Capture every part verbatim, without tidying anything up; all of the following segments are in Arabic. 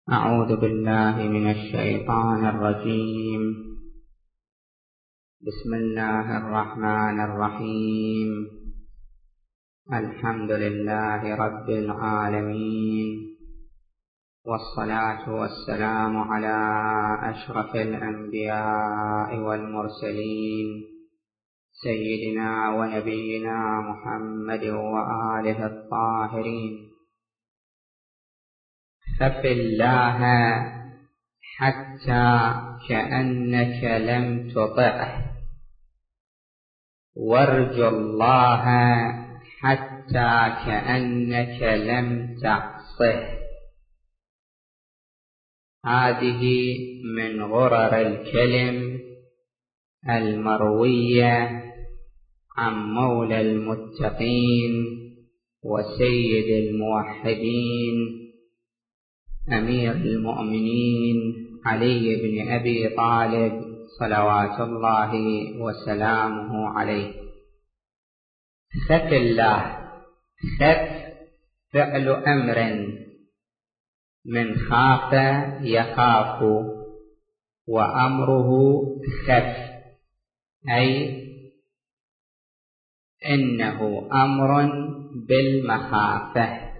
أعوذ بالله من الشيطان الرجيم. بسم الله الرحمن الرحيم. الحمد لله رب العالمين، والصلاة والسلام على أشرف الأنبياء والمرسلين سيدنا ونبينا محمد وآله الطاهرين. خف الله حتى كأنك لم تطعه، وارجو الله حتى كأنك لم تعصه. هذه من غرر الكلم المروية عن مولى المتقين وسيد الموحدين أمير المؤمنين علي بن أبي طالب صلوات الله وسلامه عليه. خف الله، خف فعل أمر من خاف يخاف، وأمره خف، أي إنه أمر بالمخافة.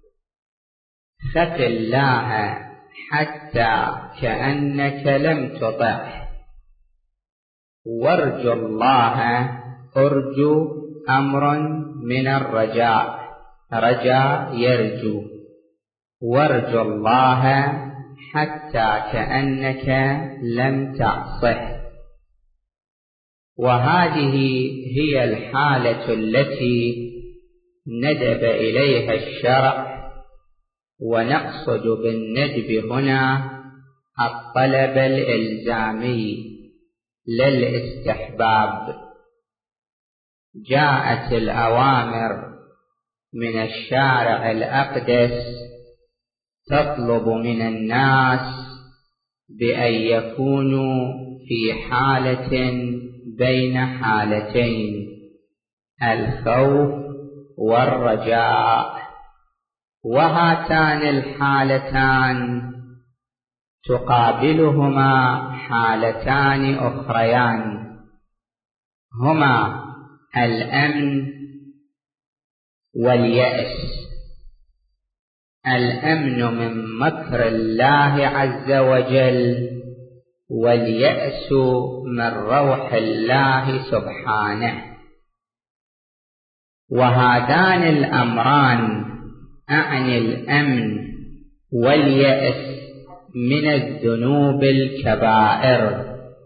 خف الله حتى كأنك لم تطعه، وارجو الله. أرجو أمر من الرجاء، رجاء يرجو. وارجو الله حتى كأنك لم تعصه. وهذه هي الحالة التي ندب إليها الشرع، ونقصد بالندب هنا الطلب الإلزامي للاستحباب. جاءت الأوامر من الشارع الأقدس تطلب من الناس بأن يكونوا في حالة بين حالتين، الخوف والرجاء. وهاتان الحالتان تقابلهما حالتان أخريان، هما الأمن واليأس. الأمن من مكر الله عز وجل، واليأس من روح الله سبحانه. وهذان الأمران، أعني الأمن واليأس، من الذنوب الكبائر.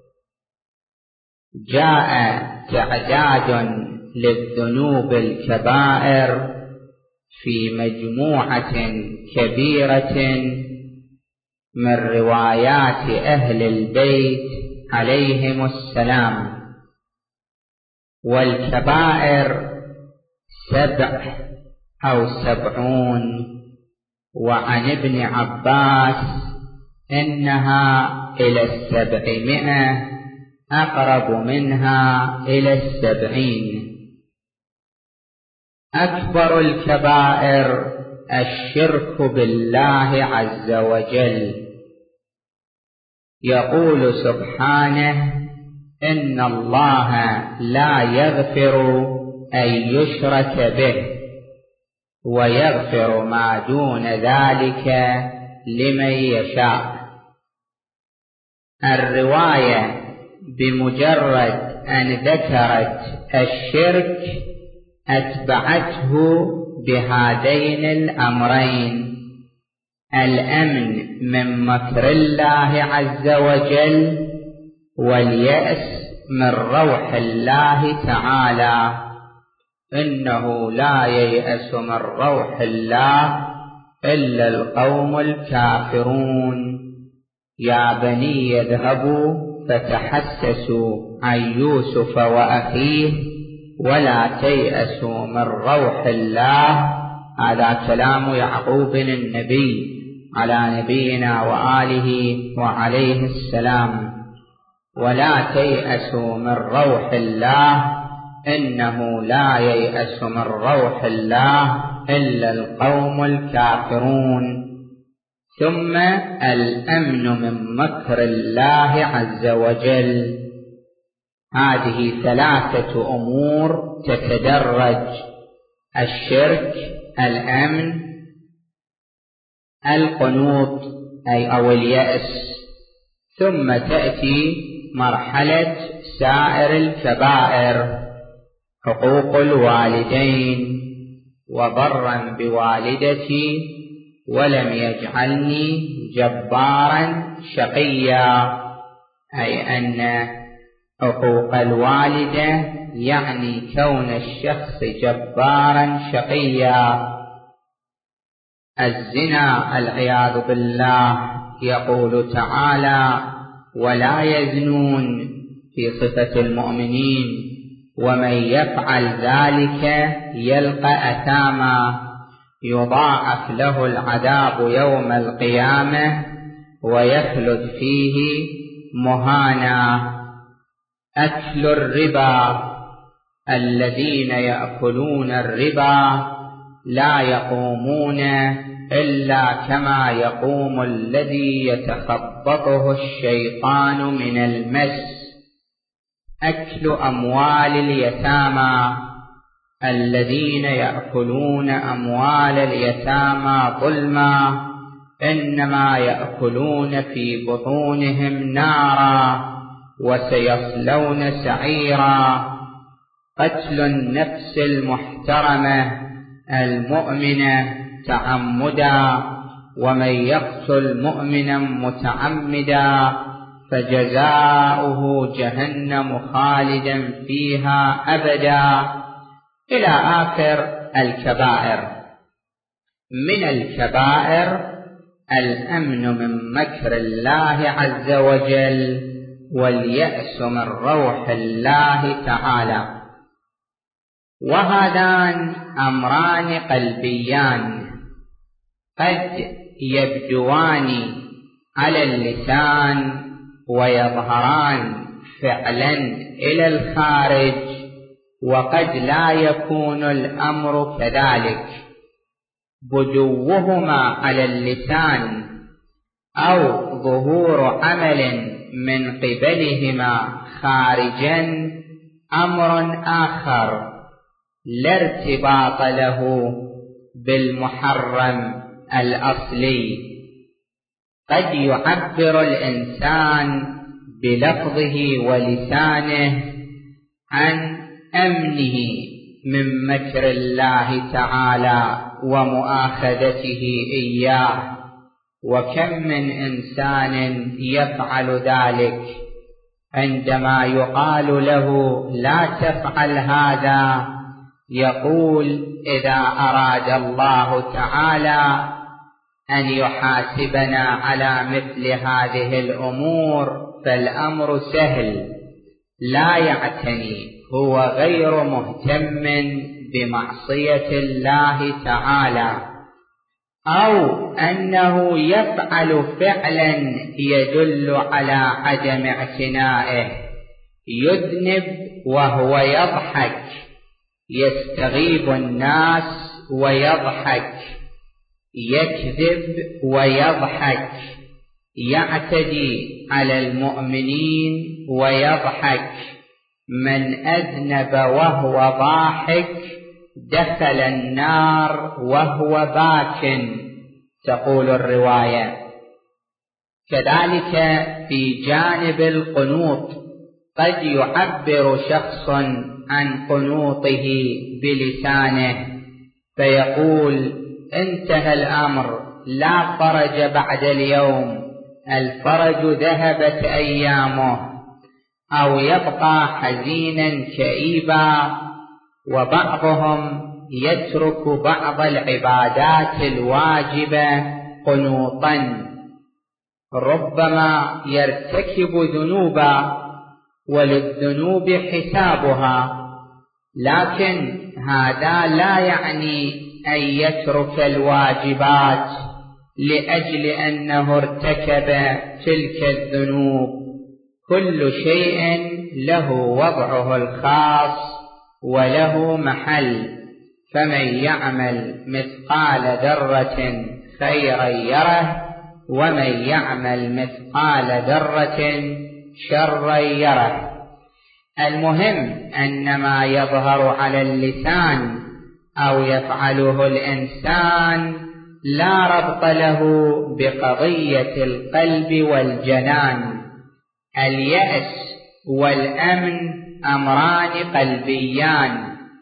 جاء تعداد للذنوب الكبائر في مجموعة كبيرة من روايات أهل البيت عليهم السلام. والكبائر سبع أو سبعون، وعن ابن عباس إنها إلى السبعمائة، أقرب منها إلى السبعين. أكبر الكبائر الشرك بالله عز وجل. يقول سبحانه: إن الله لا يغفر أن يشرك به، ويغفر ما دون ذلك لمن يشاء. الرواية بمجرد أن ذكرت الشرك أتبعته بهذين الأمرين: الأمن من مكر الله عز وجل، واليأس من روح الله تعالى. إنه لا ييأس من روح الله إلا القوم الكافرون. يا بني اذهبوا فتحسسوا عن يوسف وأخيه ولا تيأسوا من روح الله. هذا كلام يعقوب النبي على نبينا وآله وعليه السلام. ولا تيأسوا من روح الله، إنه لا ييأس من روح الله إلا القوم الكافرون. ثم الأمن من مكر الله عز وجل. هذه ثلاثة أمور تتدرج: الشرك، الأمن، القنوط أي أو اليأس، ثم تأتي مرحلة سائر الكبائر: حقوق الوالدين، وبرا بوالدتي ولم يجعلني جبارا شقيا، أي أن حقوق الوالدة يعني كون الشخص جبارا شقيا. الزنا العياذ بالله، يقول تعالى: ولا يزنون، في صفة المؤمنين: ومن يفعل ذلك يلقى أثاما يضاعف له العذاب يوم القيامة ويخلد فيه مهانا. أكل الربا، الذين يأكلون الربا لا يقومون إلا كما يقوم الذي يتخبطه الشيطان من المس. أكل أموال اليتامى، الذين يأكلون أموال اليتامى ظلما إنما يأكلون في بطونهم نارا وسيصلون سعيرا. قتل النفس المحترمة المؤمنة تعمدا، ومن يقتل مؤمنا متعمدا فجزاؤه جهنم خالدا فيها أبدا، إلى آخر الكبائر. من الكبائر الأمن من مكر الله عز وجل، واليأس من روح الله تعالى. وهذان أمران قلبيان قد يبدوان على اللسان ويظهران فعلا إلى الخارج، وقد لا يكون الأمر كذلك. بدوهما على اللسان أو ظهور عمل من قبلهما خارجا أمر آخر لا ارتباط له بالمحرم الأصلي. قد يعبر الإنسان بلفظه ولسانه عن أمنه من مكر الله تعالى ومؤاخذته إياه، وكم من إنسان يفعل ذلك عندما يقال له لا تفعل هذا، يقول: إذا أراد الله تعالى أن يحاسبنا على مثل هذه الأمور فالأمر سهل، لا يعتني، هو غير مهتم بمعصية الله تعالى، أو أنه يفعل فعلا يدل على عدم اعتنائه. يذنب وهو يضحك، يستغيب الناس ويضحك، يكذب ويضحك، يعتدي على المؤمنين ويضحك. من أذنب وهو ضاحك دخل النار وهو باك، تقول الرواية. كذلك في جانب القنوط قد يعبر شخص عن قنوطه بلسانه فيقول: انتهى الأمر، لا فرج بعد اليوم، الفرج ذهبت أيامه، أو يبقى حزينا كئيبا. وبعضهم يترك بعض العبادات الواجبة قنوطا، ربما يرتكب ذنوبا وللذنوب حسابها، لكن هذا لا يعني أن يترك الواجبات لأجل أنه ارتكب تلك الذنوب. كل شيء له وضعه الخاص وله محل، فمن يعمل مثقال ذرة خيرا يره ومن يعمل مثقال ذرة شرا يره. المهم أن ما يظهر على اللسان أو يفعله الإنسان لا ربط له بقضية القلب والجنان. اليأس والأمن أمران قلبيان،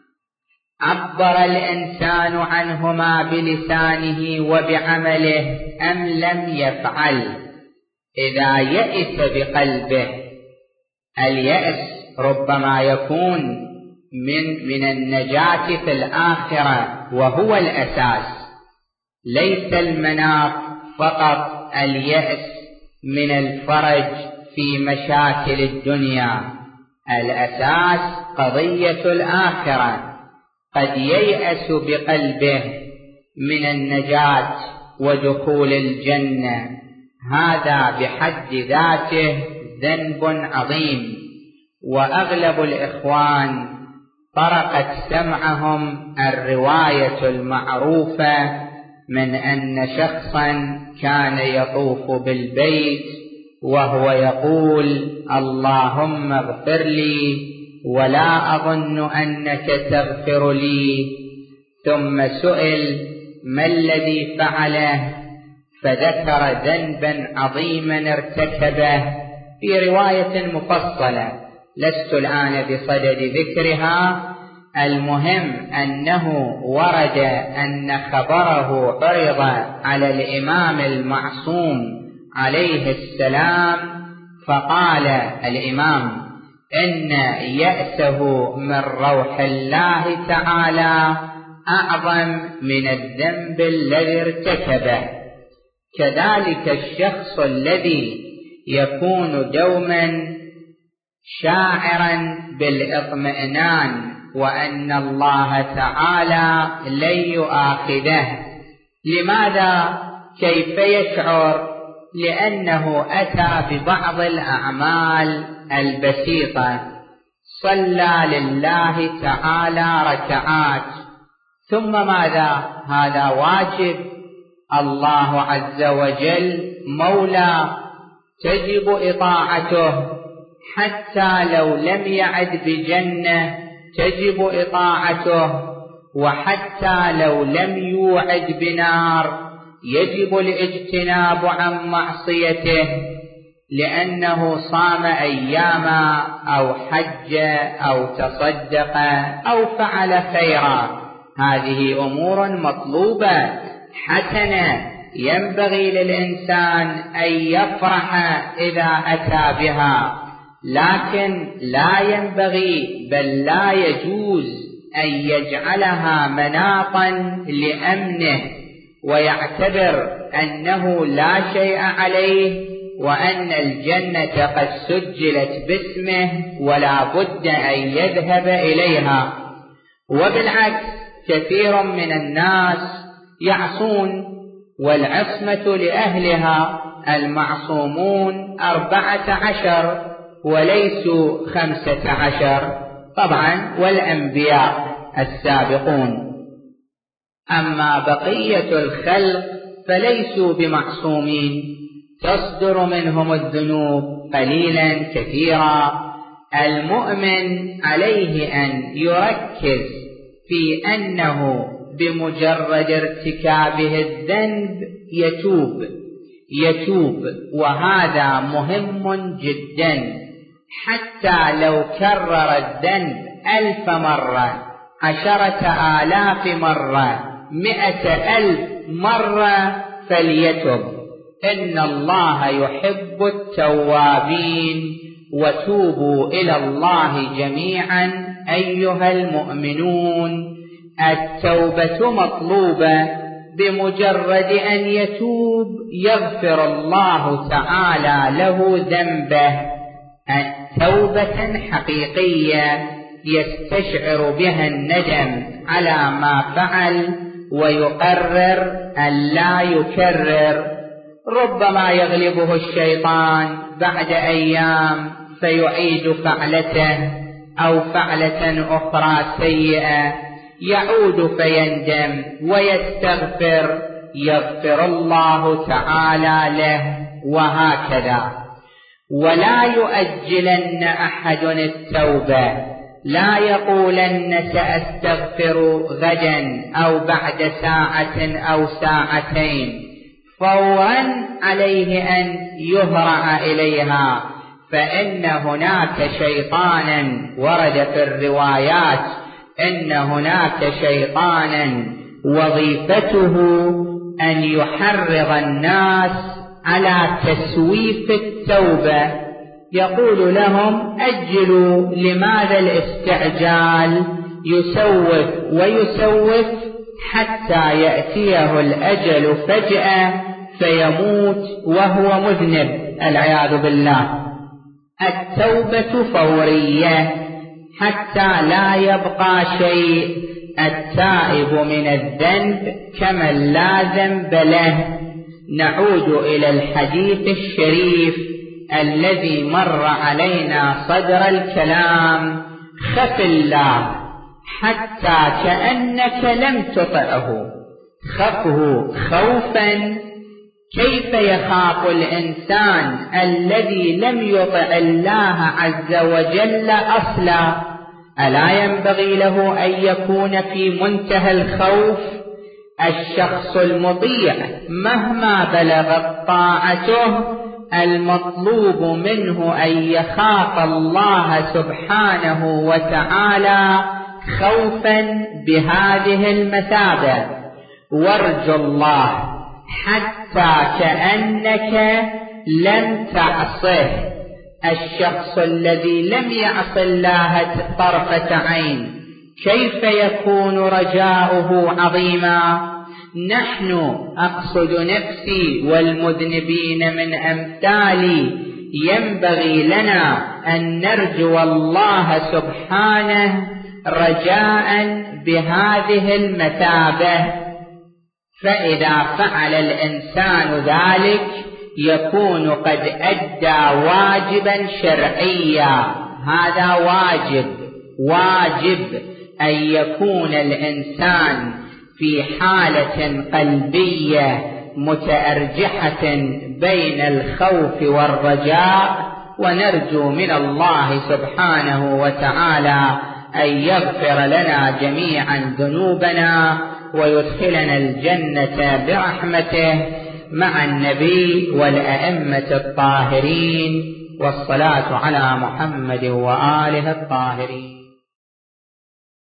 عبر الإنسان عنهما بلسانه وبعمله أم لم يفعل. إذا يئس بقلبه، اليأس ربما يكون من من النجاة في الآخرة وهو الأساس، ليس المناط فقط اليأس من الفرج في مشاكل الدنيا، الأساس قضية الآخرة. قد ييأس بقلبه من النجاة ودخول الجنة، هذا بحد ذاته ذنب عظيم. وأغلب الإخوان طرقت سمعهم الرواية المعروفة من أن شخصا كان يطوف بالبيت وهو يقول اللهم اغفر لي ولا أظن أنك تغفر لي، ثم سئل ما الذي فعله فذكر ذنبا عظيما ارتكبه في رواية مفصلة، لست الآن بصدد ذكرها. المهم أنه ورد أن خبره عرض على الإمام المعصوم عليه السلام، فقال الإمام إن يأسه من روح الله تعالى أعظم من الذنب الذي ارتكبه. كذلك الشخص الذي يكون دوما شاعرا بالاطمئنان وأن الله تعالى لن يؤاخذه. لماذا؟ كيف يشعر؟ لأنه أتى ببعض الأعمال البسيطة، صلى لله تعالى ركعات، ثم ماذا؟ هذا واجب، الله عز وجل مولى تجب إطاعته، حتى لو لم يعد بجنة تجب إطاعته، وحتى لو لم يوعد بنار يجب الاجتناب عن معصيته، لأنه صام أياما أو حج أو تصدق أو فعل خيرا. هذه أمور مطلوبة حسنة، ينبغي للإنسان أن يفرح إذا أتى بها، لكن لا ينبغي بل لا يجوز أن يجعلها مناطا لأمنه ويعتبر أنه لا شيء عليه وأن الجنة قد سجلت باسمه ولا بد أن يذهب إليها. وبالعكس كثير من الناس يعصون، والعصمة لأهلها، المعصومون أربعة عشر وليسوا خمسة عشر طبعا، والأنبياء السابقون. أما بقية الخلق فليسوا بمعصومين، تصدر منهم الذنوب قليلا كثيرا. المؤمن عليه أن يركز في أنه بمجرد ارتكابه الذنب يتوب يتوب وهذا مهم جدا، حتى لو كرر الذنب ألف مرة، عشرة آلاف مرة، مئة ألف مرة، فليتب. إن الله يحب التوابين وتوبوا إلى الله جميعا أيها المؤمنون. التوبة مطلوبة، بمجرد أن يتوب يغفر الله تعالى له ذنبه. التوبة حقيقية يستشعر بها الندم على ما فعل ويقرر أن لا يكرر. ربما يغلبه الشيطان بعد أيام فيعيد فعلته أو فعلة أخرى سيئة، يعود فيندم ويستغفر يغفر الله تعالى له، وهكذا. ولا يؤجلن أحد التوبة، لا يقولن سأستغفر غدا أو بعد ساعة أو ساعتين، فورا عليه أن يهرع إليها، فإن هناك شيطانا ورد في الروايات إن هناك شيطانا وظيفته أن يحرض الناس على تسويف التوبة، يقول لهم أجلوا، لماذا الاستعجال؟ يسوف ويسوف حتى يأتيه الأجل فجأة فيموت وهو مذنب، العياذ بالله. التوبة فورية حتى لا يبقى شيء. التائب من الذنب كمن لا ذنب له. نعود إلى الحديث الشريف الذي مر علينا صدر الكلام: خف الله حتى كأنك لم تطعه. خفه خوفا. كيف يخاف الإنسان الذي لم يطع الله عز وجل أصلا؟ ألا ينبغي له أن يكون في منتهى الخوف؟ الشخص المطيع مهما بلغت طاعته المطلوب منه أن يخاف الله سبحانه وتعالى خوفا بهذه المثابة: وارجو الله حتى كأنك لم تعصه. الشخص الذي لم يعص الله طرفة عين كيف يكون رجاؤه عظيما؟ نحن، أقصد نفسي والمذنبين من أمثالي، ينبغي لنا أن نرجو الله سبحانه رجاء بهذه المثابة. فإذا فعل الإنسان ذلك يكون قد أدى واجبا شرعيا. هذا واجب واجب أن يكون الإنسان في حالة قلبية متأرجحة بين الخوف والرجاء، ونرجو من الله سبحانه وتعالى أن يغفر لنا جميعا ذنوبنا ويدخلنا الجنة برحمته مع النبي والأئمة الطاهرين، والصلاة على محمد وآله الطاهرين.